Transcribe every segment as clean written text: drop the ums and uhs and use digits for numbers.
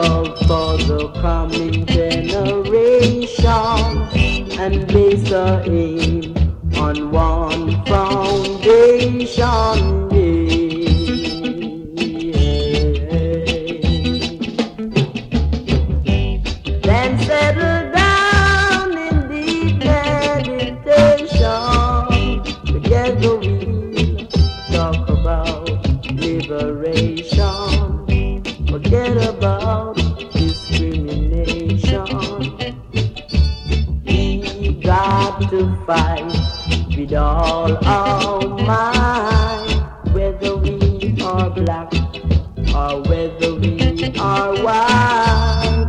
love for the coming generation and base our aim on one foundation. Then settle down in deep meditation. Together we'll talk about liberation. Forget about discrimination. We got to fight with all our might, whether we are black or whether we are white.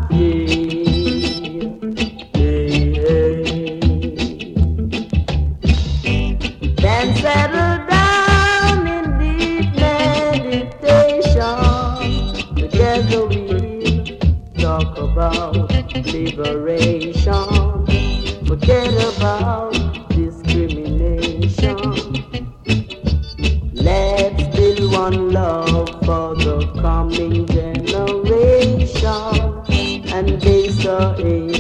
Then settle down in deep meditation. Together we'll talk about liberation. Forget about discrimination. Let's build one love for the coming generation and base our aim